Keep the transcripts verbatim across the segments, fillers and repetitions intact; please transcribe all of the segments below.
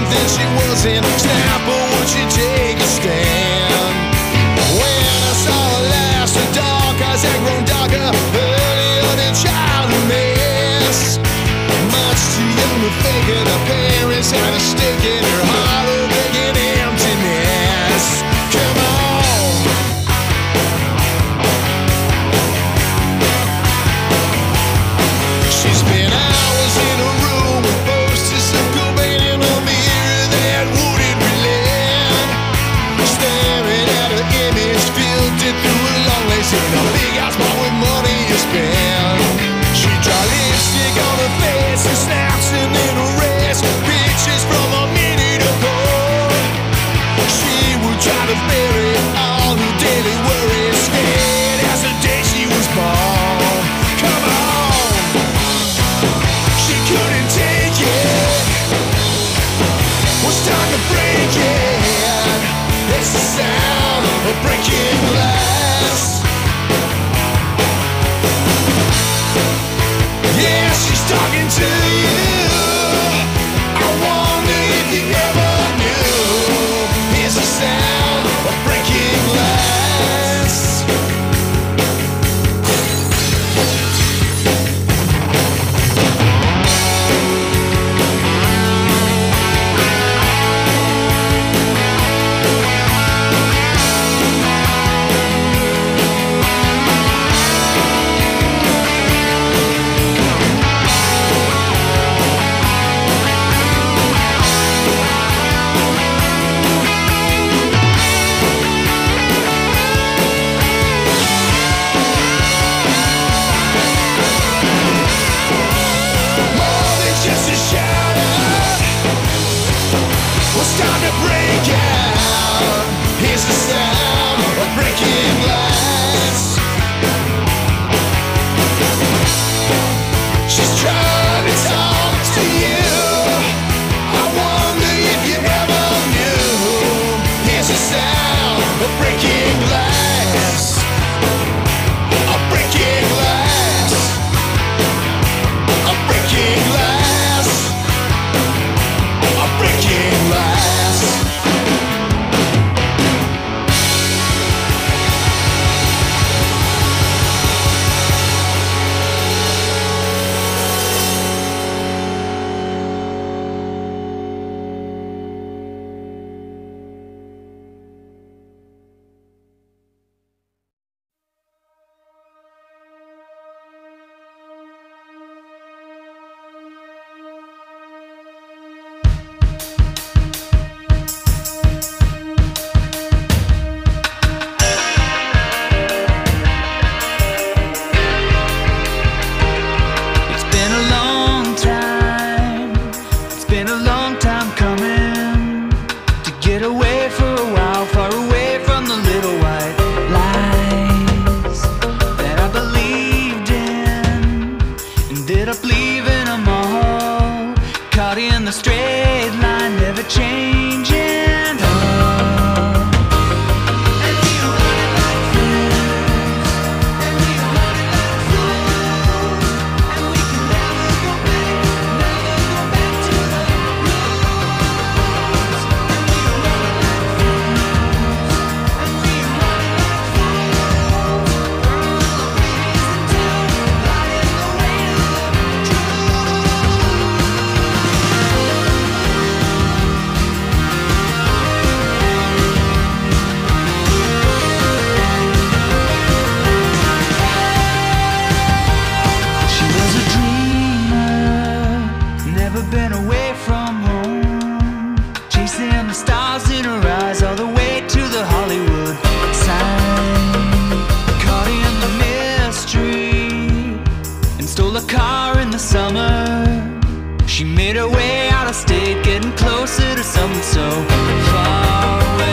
something she wasn't. Snap, or would she take a stand? When I saw her last, her dark eyes had grown darker, earlier than childhood mess. Much too young to figure the parents had a stake in her heart, a begging emptiness. Come on. She spent hours in a room with posters of Cobain in a mirror that wouldn't relent. Staring at her image, filtered through a long lace in a big house bought with money you spend. She draw lipstick on her face and snaps and then erase pictures from a minute ago. She would try to bury all her daily worries, scared as the day she was born. Come on. She couldn't take it, was time to break it. It's the sound of breaking glass. Yeah, she's talking to you. I wonder if you ever knew. It's the sound of breaking glass. More than just a shadow, it's time to break out. Here's the sound of breaking glass. She's trying to talk to you. I wonder if you ever knew. Here's the sound of breaking glass. Of breaking glass. Of breaking glass. Of breaking glass. It's been a long time, it's been a long time coming to get away for a while, far away from the little white lies that I believed in. Ended up leaving them all, caught in the straight line, never changing. Oh. And we are running like fools, and we are running like fools, and we can never go back, never go back to the rules. And we are running like fools, and we are running like fools, burn the bridges until light in the way to the She was a dreamer, never been away from home, chasing the stars in her eyes all the way to the Hollywood sign. Caught in the mystery and stole a car in the summer. She made her way out of state, getting closer to something so far away.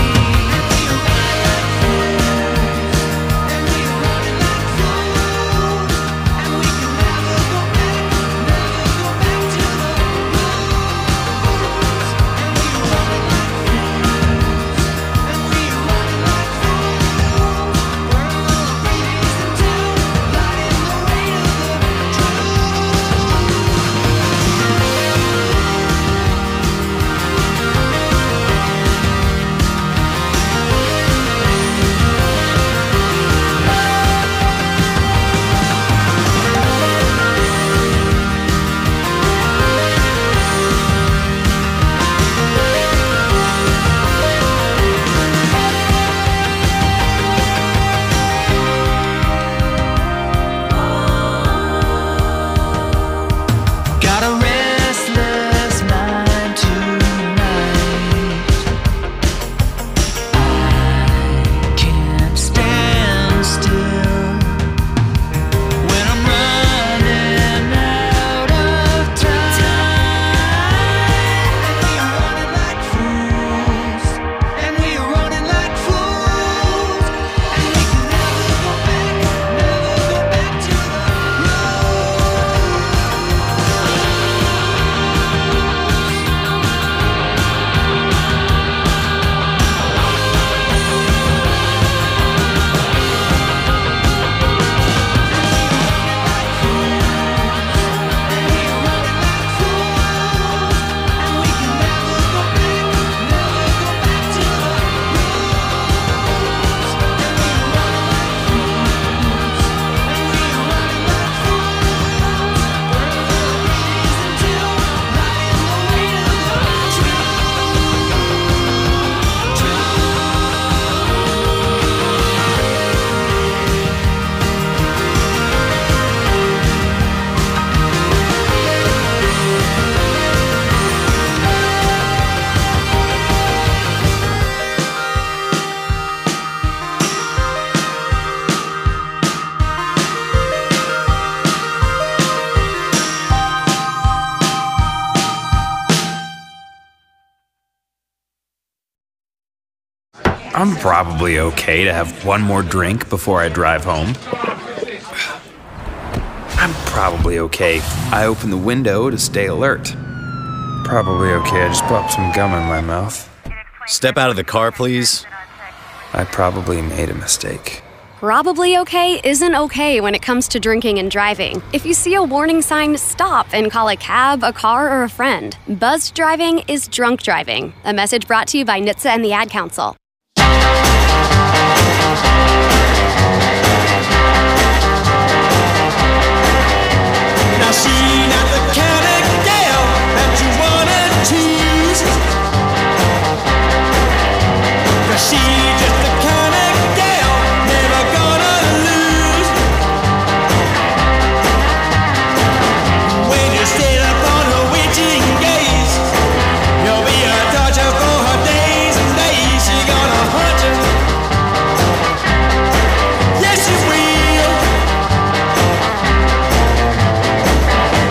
And we are running like fools, and we can never go back, never go back to the rules. And we are running like fools, and we are running like fools, burn the bridges until light in the way to the truth. I'm probably okay to have one more drink before I drive home. I'm probably okay. I open the window to stay alert. Probably okay. I just popped some gum in my mouth. Step out of the car, please. I probably made a mistake. Probably okay isn't okay when it comes to drinking and driving. If you see a warning sign, stop and call a cab, a car, or a friend. Buzzed driving is drunk driving. A message brought to you by N H T S A and the Ad Council. Now she not the kind of gal that you wanna choose. Cause she just the kind of gal never gonna lose. When you sit up on her witching gaze, you'll be a torture for her days and days. She gonna hunt you. Yes, she will.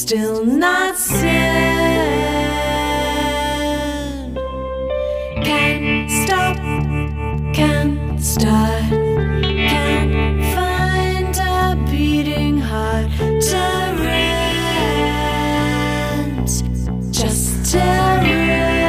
still not sad. Can't stop, can't start, can't find a beating heart to rent, just to rent.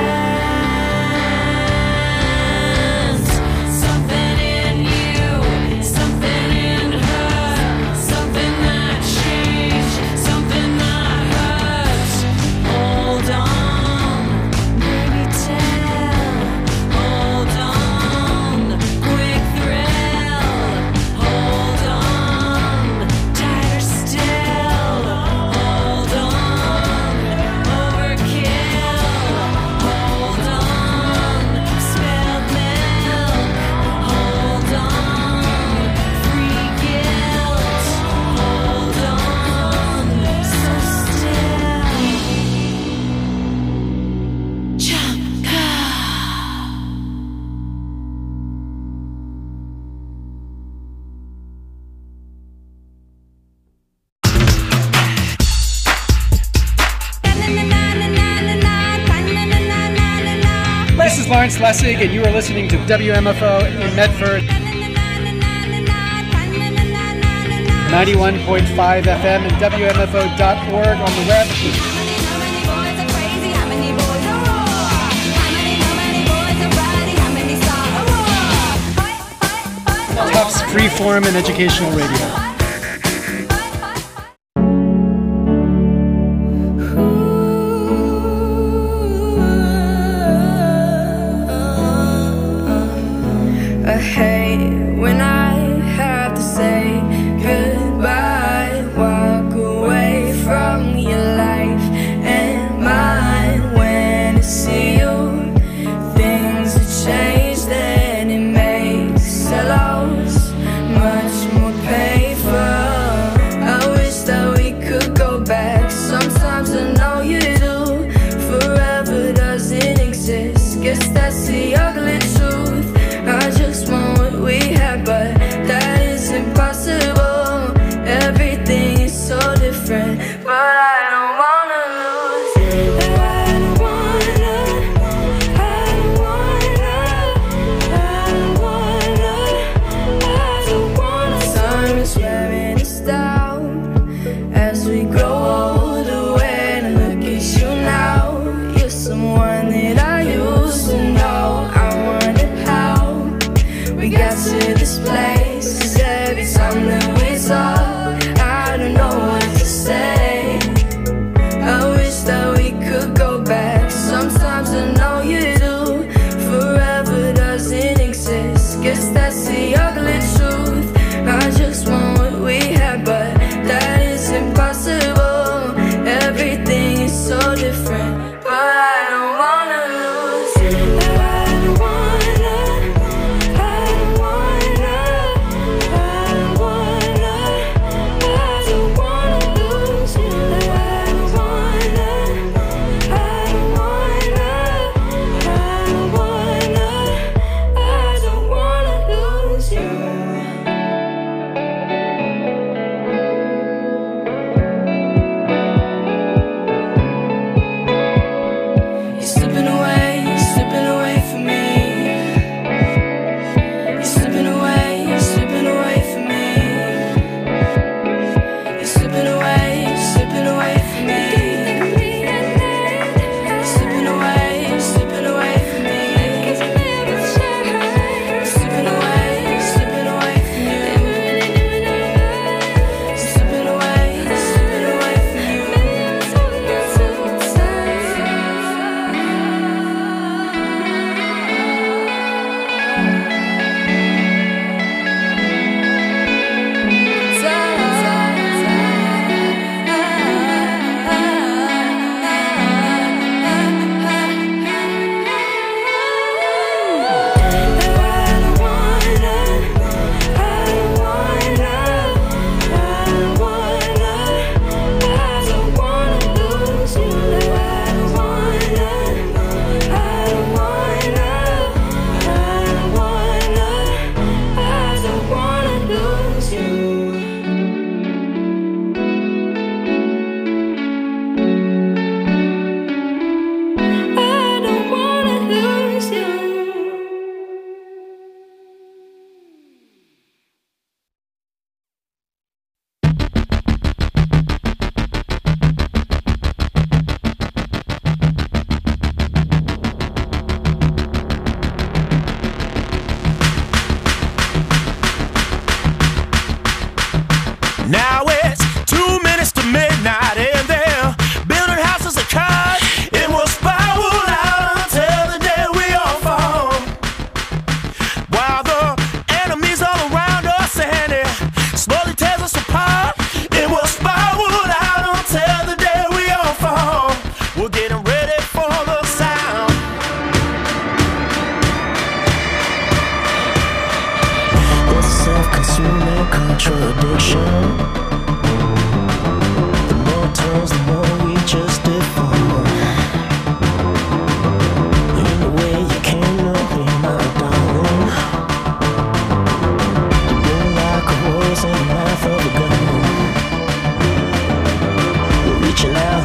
Something in you, something in her, something that changed, something that hurts. Hold on, baby, tell. Hold on, quick thrill. Hold on, tighter still. Hold on, overkill. Hold on, spilled milk. Hold on, free guilt. Hold on, so still. Jump, go. This is Lawrence Lessig, and you are listening to W M F O in Medford, ninety-one point five F M and W M F O dot org on the web. Tufts Freeform and Educational Radio. I hate when I have to say goodbye, walk away from your life and mine. When I see you, things have changed, then it makes a loss much more painful. I wish that we could go back. Sometimes I know you do. Forever doesn't exist. Guess that's the ugly truth. I just want what we had, but that is impossible. Everything is so different, but I don't wanna lose. I don't wanna, I don't wanna, I don't wanna, I don't wanna. Time is wearing us down as we grow older. When I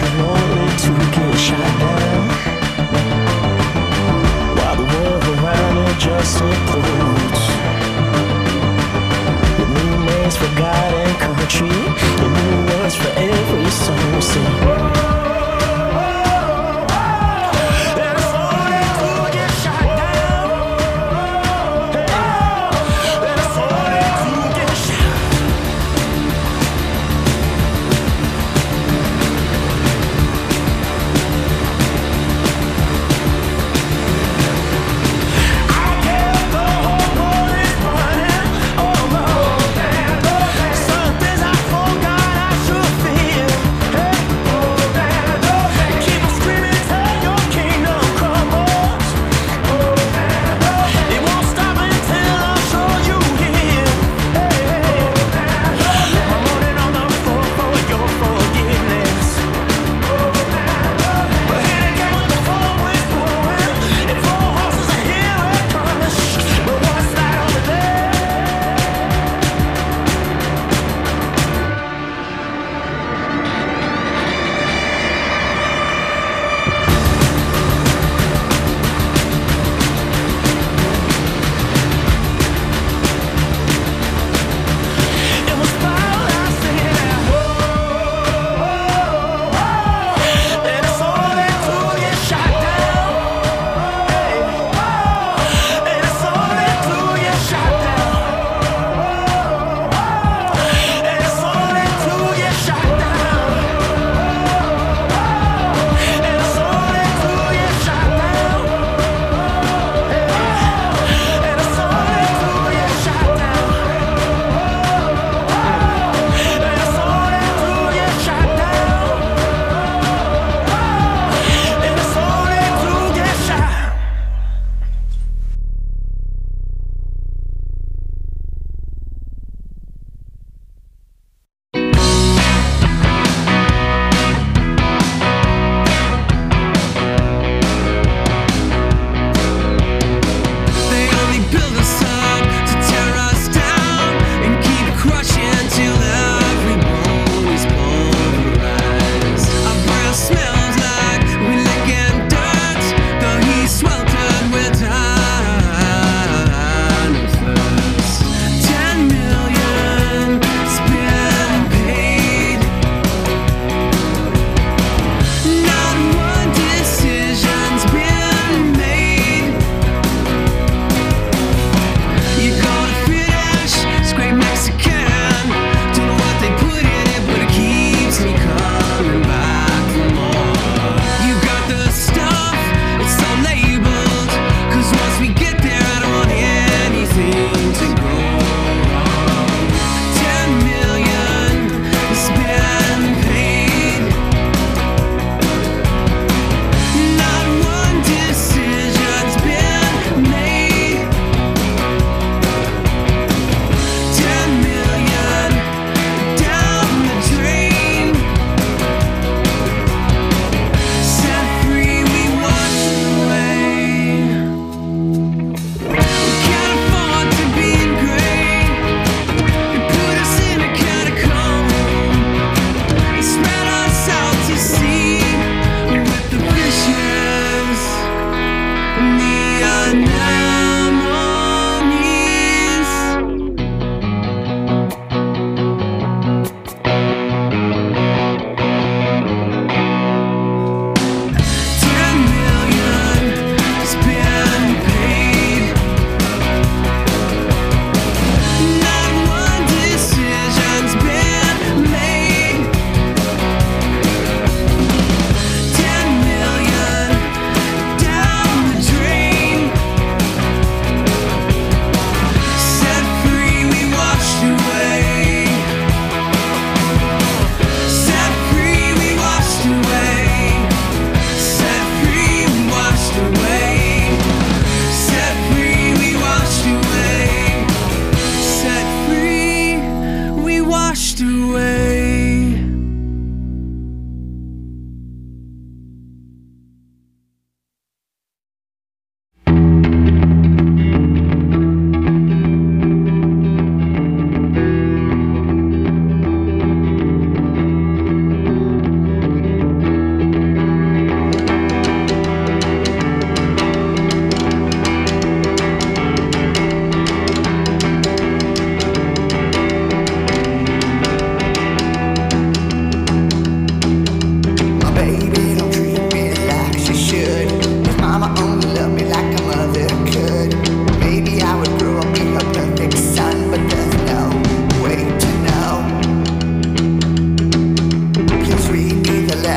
lonely to get shot down, while the world around it just implodes. With new names for God and country, and new words for every song we sing. Something I forgot I should feel. Hey,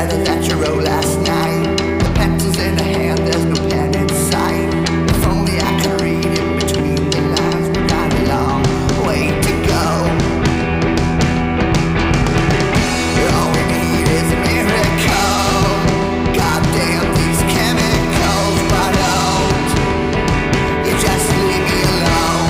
letter that you wrote last night. The pencil's in the hand, there's no pen in sight. If only I could read it between the lines. We got a long way to go. All we need is a miracle. Goddamn these chemicals, why don't you just leave me alone?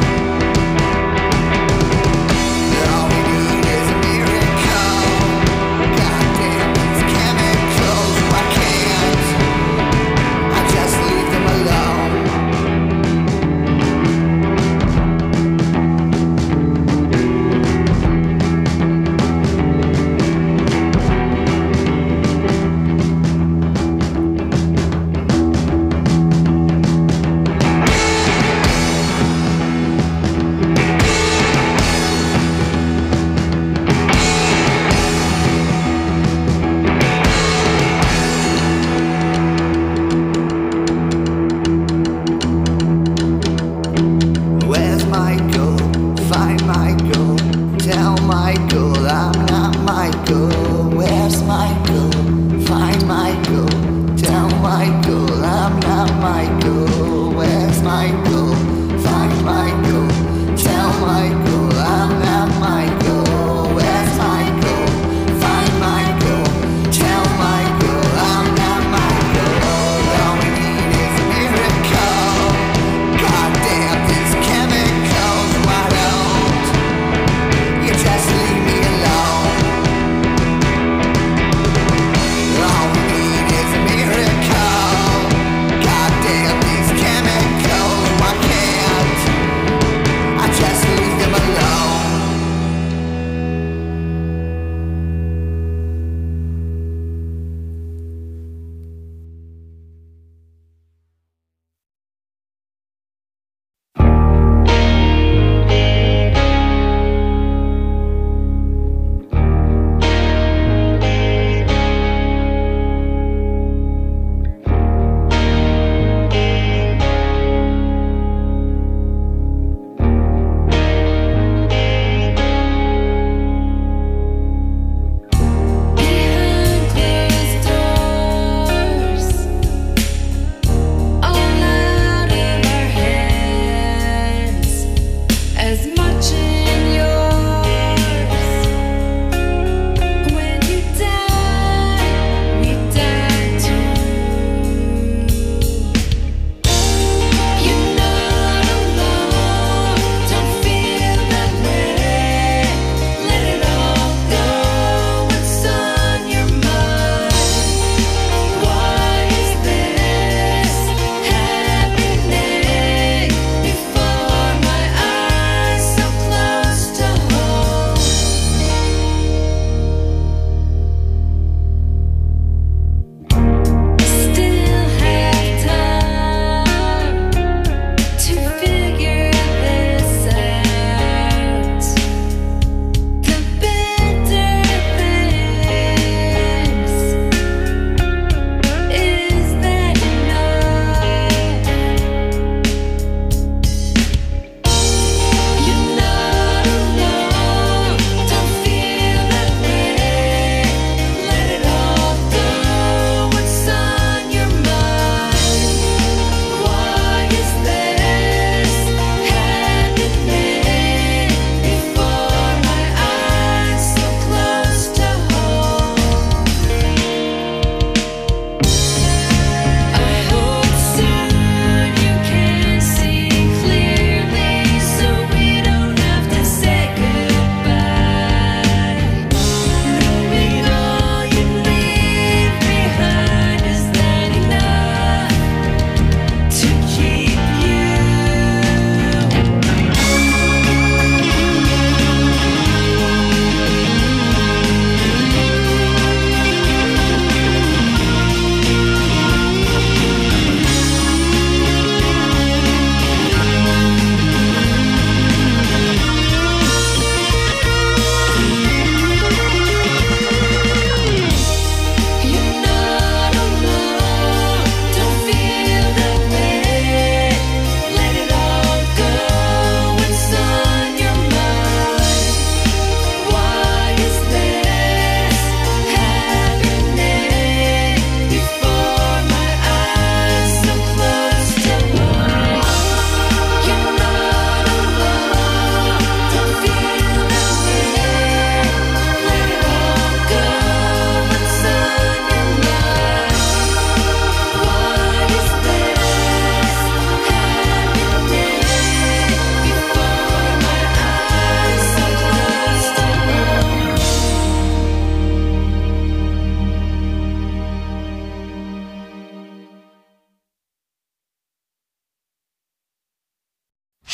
All we need is a miracle. Goddamn these chemicals, why can't I just leave them alone? Where's Michael? Find Michael. Tell Michael I'm not Michael. Where's Michael? Find Michael. Tell Michael I'm not Michael. Where's Michael? Find Michael. Tell Michael I'm not Michael. Where's Michael? Find Michael. Tell Michael I'm not Michael. All we need is a miracle. Goddamn these chemicals, why don't you just leave me alone? All we need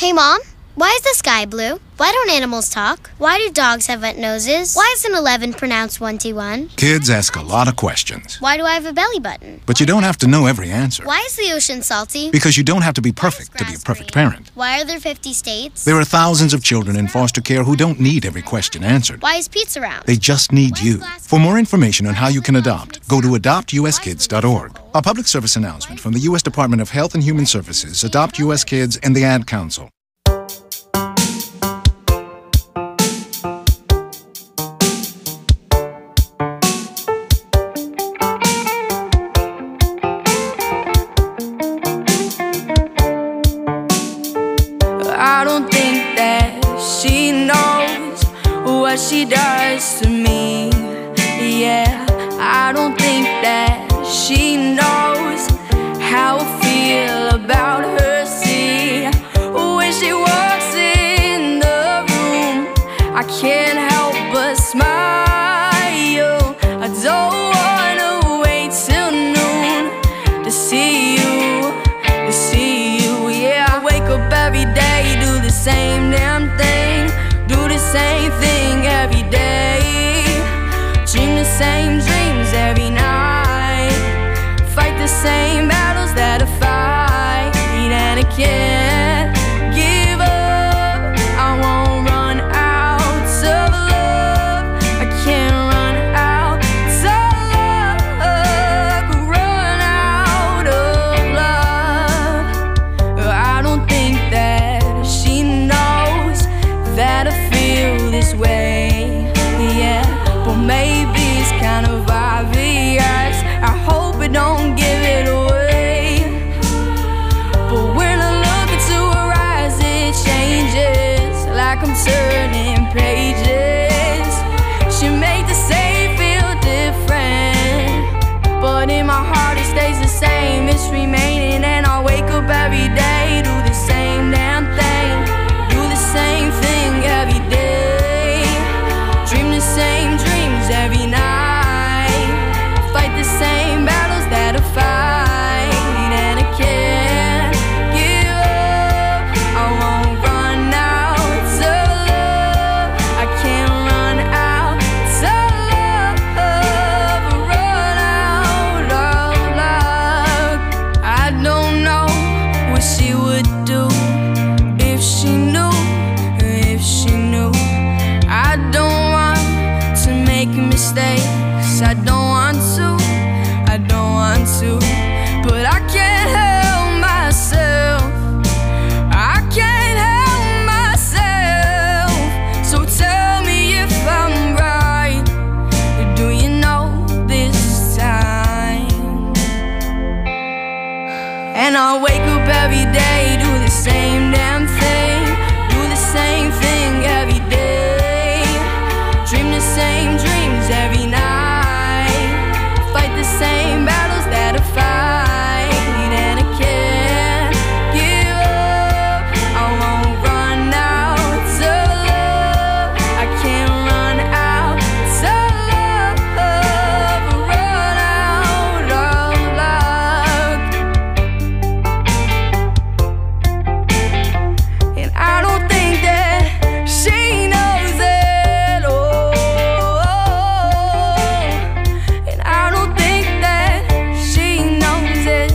Hey, Mom, why is the sky blue? Why don't animals talk? Why do dogs have wet noses? Why is an eleven pronounced twenty-one? Kids ask a lot of questions. Why do I have a belly button? But you don't have to know every answer. Why is the ocean salty? Because you don't have to be perfect to be a perfect parent. Why are there fifty states? There are thousands of children in foster care who don't need every question answered. Why is pizza round? They just need you. For more information on how you can adopt, go to adopt u s kids dot org. A public service announcement from the U S Department of Health and Human Services, Adopt U S Kids, and the Ad Council. I don't think that she knows what she does to me. Yeah, I don't think that she knows how I feel about her. See, when she walks in the room, I can't help but smile. I don't wanna wait till noon to see you, to see you. Yeah, I wake up every day, do the same damn thing, do the same thing every day, dream the same dreams every night, fight the same battles that I fight, and I can't give up. I won't run out of love. I can't run out of love. Run out of love. I don't think that she knows that I feel this way. Yeah, but maybe it's kind of obvious. I hope I don't give it away. But when I look into her eyes, it changes, like I'm turning pages. She made the same feel different, but in my heart it stays the same. It's remaining, and I wake up every day, do the same damn thing, do the same thing every day, dream the same dreams every night, fight the same battles that I fight, and I can't give up. I won't run out of love. I can't run out of love. Run out of love. I don't know what she would do if she knew, if she knew. I don't want to make mistakes. I don't want to, I don't want to, but I can't help myself. I can't help myself. So tell me if I'm right. Do you know this time? And I wake up every day, do the same damn thing, do the same thing every day, dream the same dreams every night, fight the same battles that I fight, and I can't give up. I won't run out of love. I can't run out of love. Run out of love. And I don't think that she knows it. Oh, and I don't think that she knows it.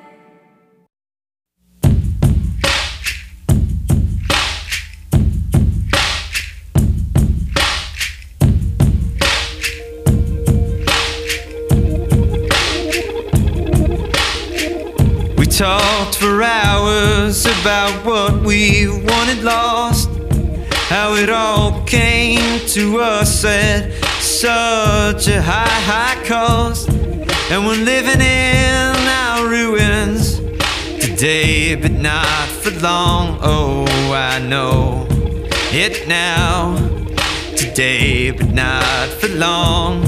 We talked for hours about what we wanted lost, how it all came to us at such a high, high cost. And we're living in our ruins today, but not for long. Oh, I know it now. Today, but not for long.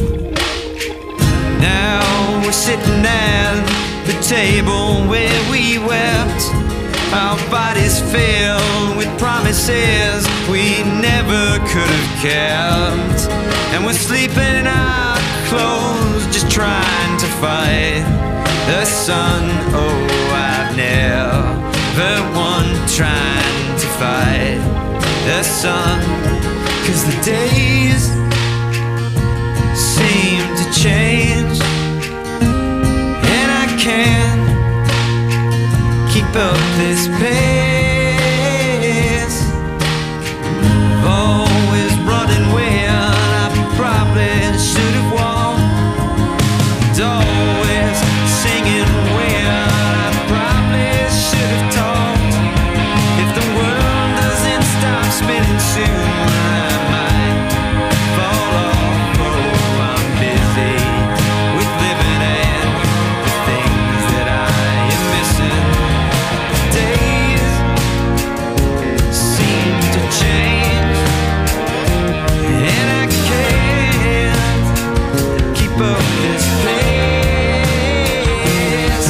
Now we're sitting at the table where we wept, our bodies filled with promises we never could have kept. And we're sleeping in our clothes, just trying to fight the sun. Oh, I've never one trying to fight fight the sun, 'cause the days seem to change, and I can't keep up this pace. Always running when I probably should have walked, always singing when I probably should have talked. If the world doesn't stop spinning soon, I might fall off. Oh, I'm busy with living and the things that I am missing. Days seem to change, and I can't keep up this pace.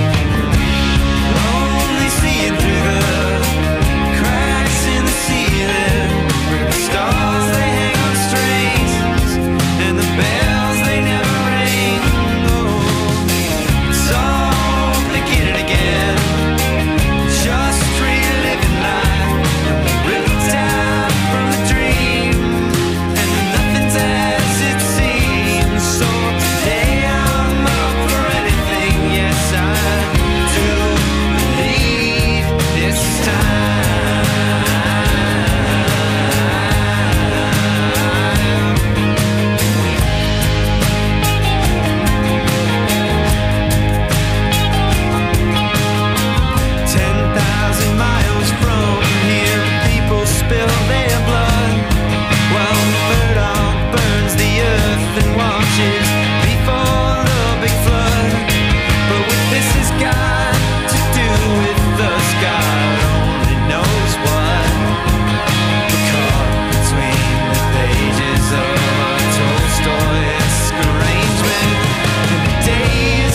Only seeing through the cracks in the ceiling, the stars they hang on strings, and the bells they never ring. Oh, it's all beginning again, just reliving life, ripped out from the dream, and nothing's as it seems. So today I'm up for anything. Yes, I do believe this time. Ten thousand miles from here, people spill their blood, while the Murdoch burns the earth and watches before the big flood. But what this has got to do with us, God only knows what. We're caught between the pages of a Tolstoyesque arrangement, and the days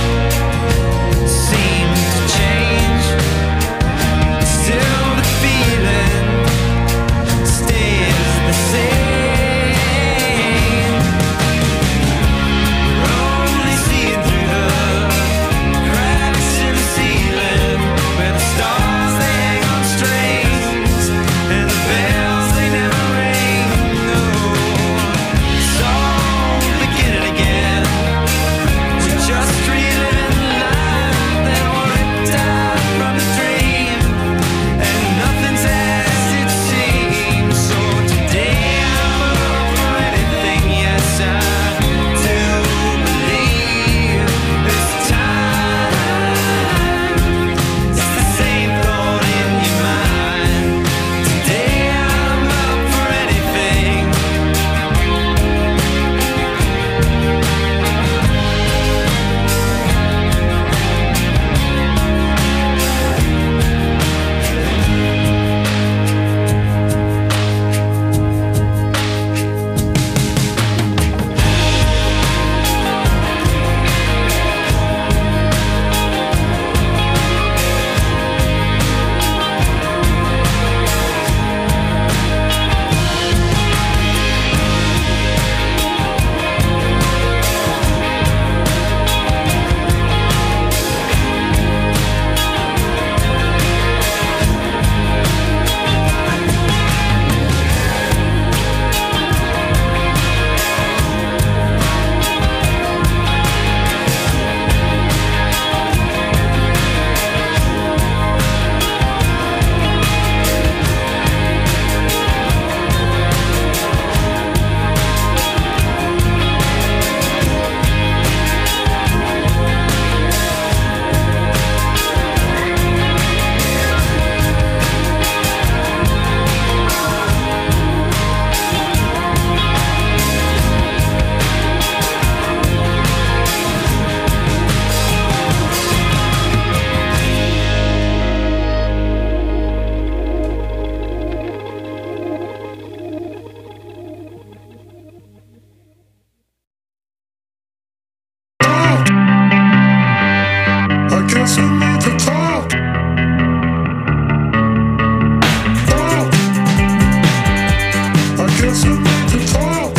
seem to change. Still the feeling stays the same. We're only seeing through the cracks in the ceiling, where the stars they hang on strings, and the bells they never ring. No, it's all beginning again. We're just reliving life that was ripped out from the dream, and nothing's as it seems. So today I'm up for anything. Yes, I do believe this time. It's the same thought in your mind. Today I'm up for anything. I guess we need to talk. Talk. I guess we need to talk.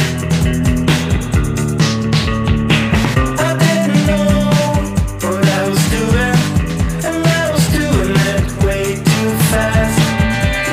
I didn't know what I was doing, and I was doing it way too fast.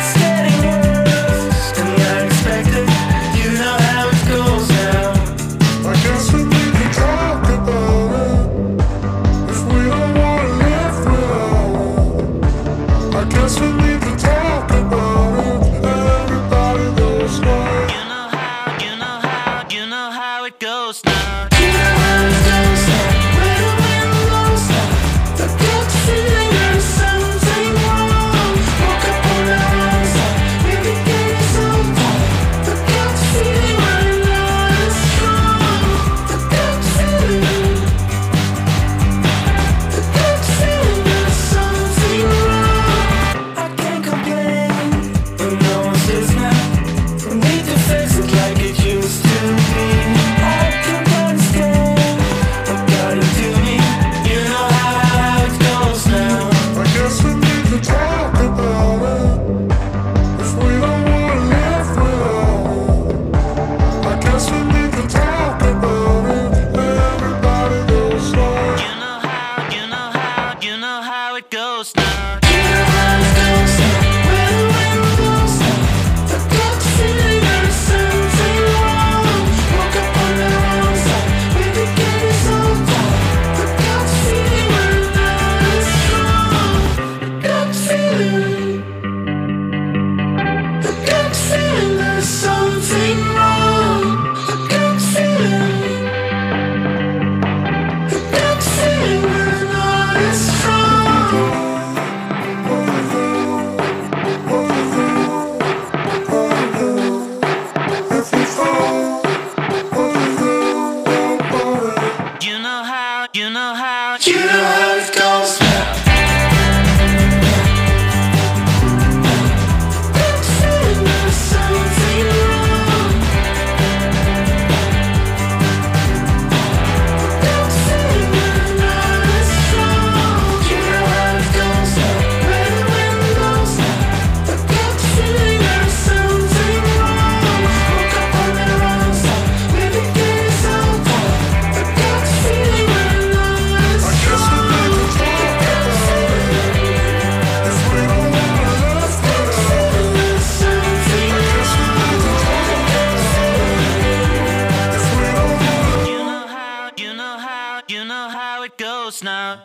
you know how, You know how it goes now. Now.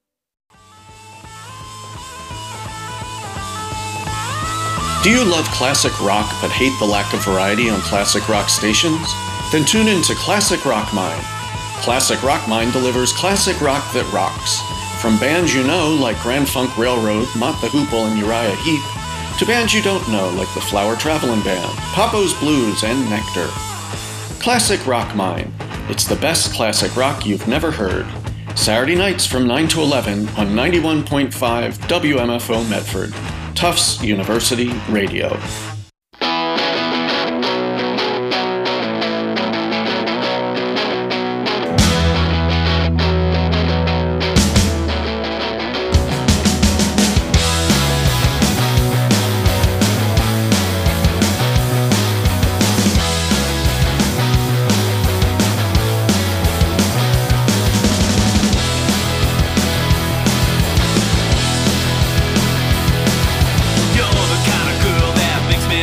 Do you love classic rock but hate the lack of variety on classic rock stations? Then tune in to Classic Rock Mine. Classic Rock Mine delivers classic rock that rocks. From bands you know like Grand Funk Railroad, Mott the Hoople, and Uriah Heep, to bands you don't know like the Flower Travelin' Band, Papo's Blues, and Nectar. Classic Rock Mine. It's the best classic rock you've never heard. Saturday nights from nine to eleven on ninety-one point five W M F O Medford, Tufts University Radio. You're the kind of girl that makes me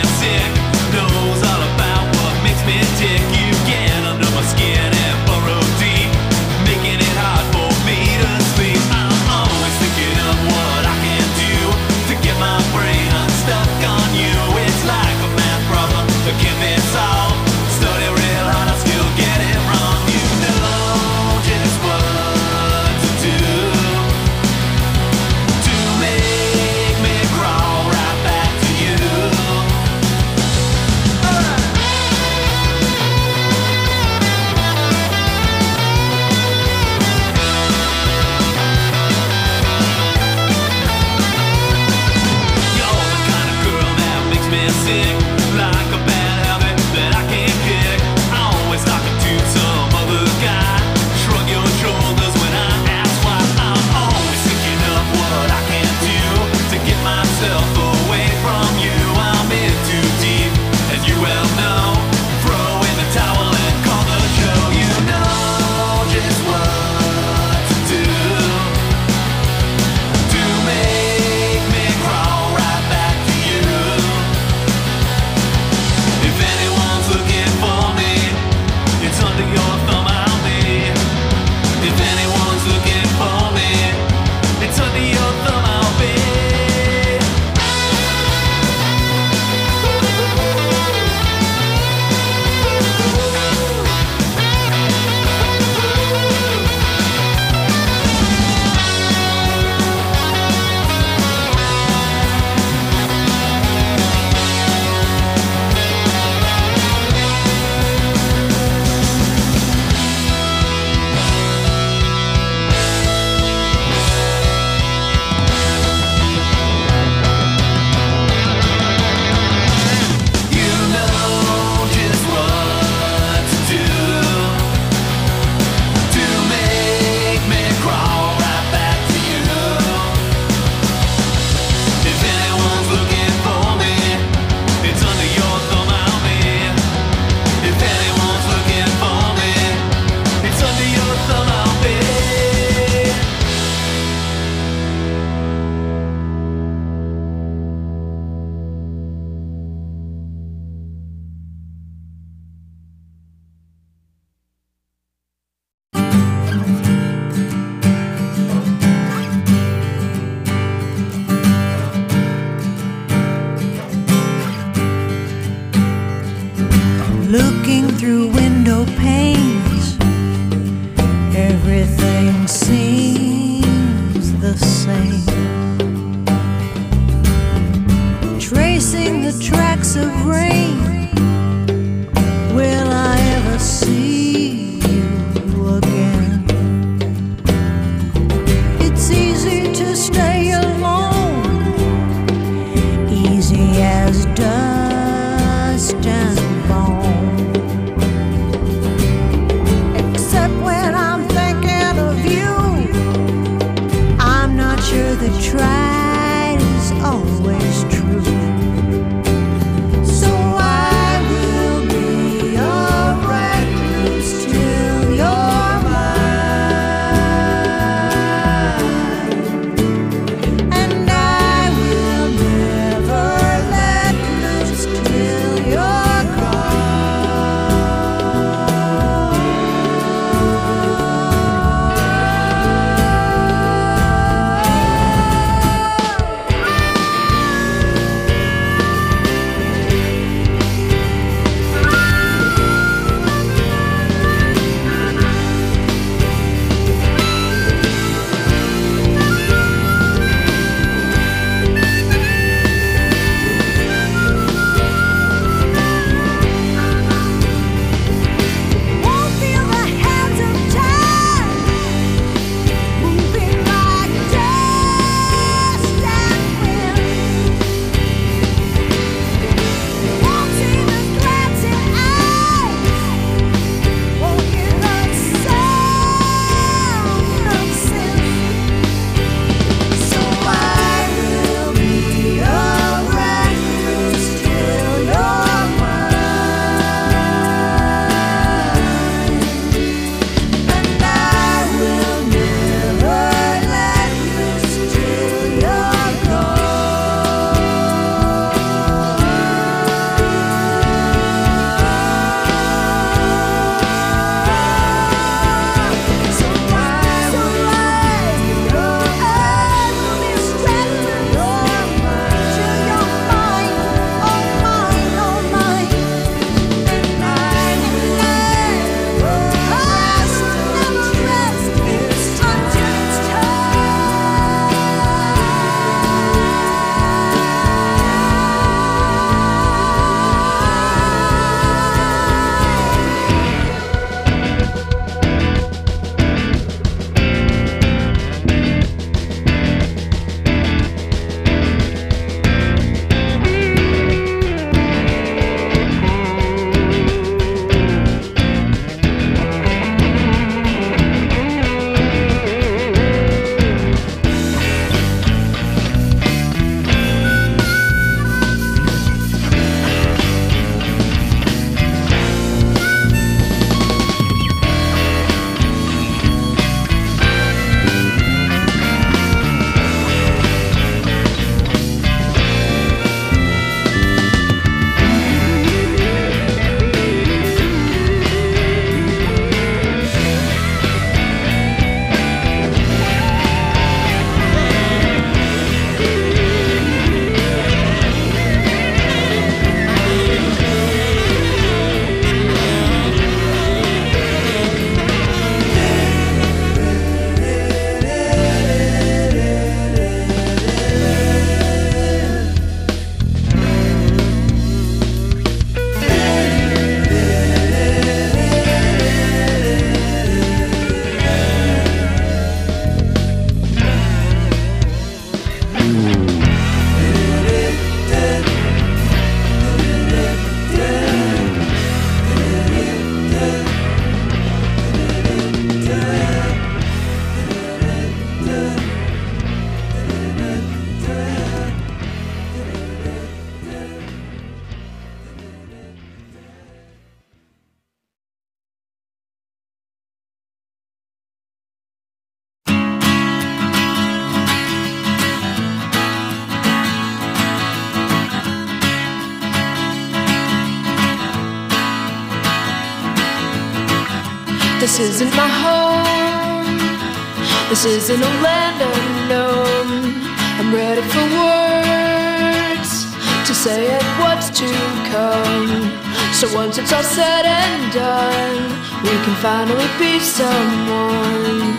This isn't my home. This isn't a land unknown. I'm ready for words to say it what's to come. So once it's all said and done, we can finally be someone.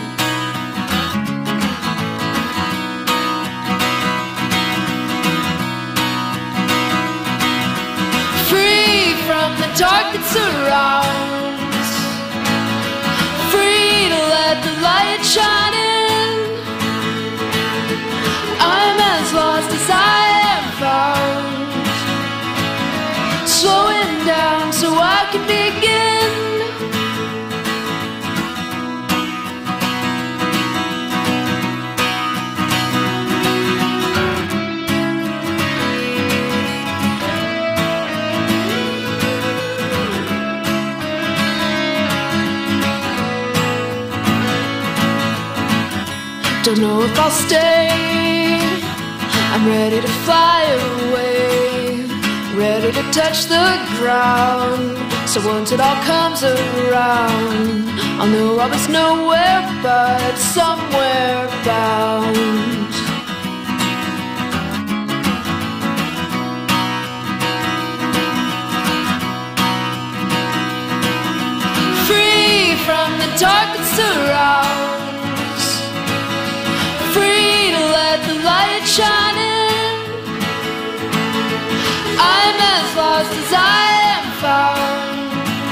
Free from the dark that surrounds, free to let the light shine in. I'm as lost as I am found, slowing down so I can begin. Don't know if I'll stay. I'm ready to fly away, ready to touch the ground. So once it all comes around, I'll know I was nowhere but somewhere bound. Free from the dark that surrounds, free to let the light shine in. I'm as lost as I am found,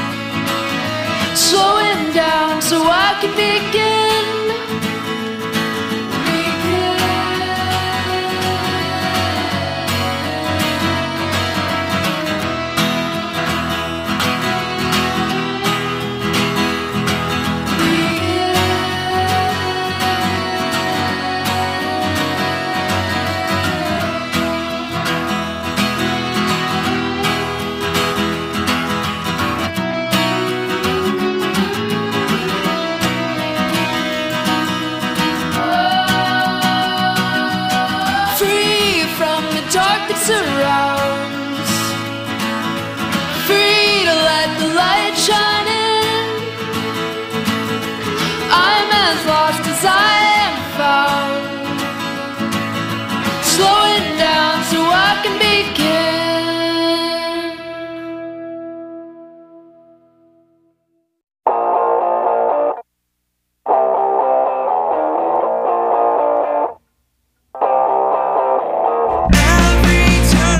slowing down so I can begin. Dark that surrounds, free to let the light shine in. I'm as lost as I am found, slowing down so I can begin. Every time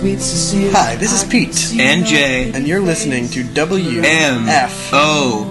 Hi, this is Pete. And Jay. And you're listening to W M F O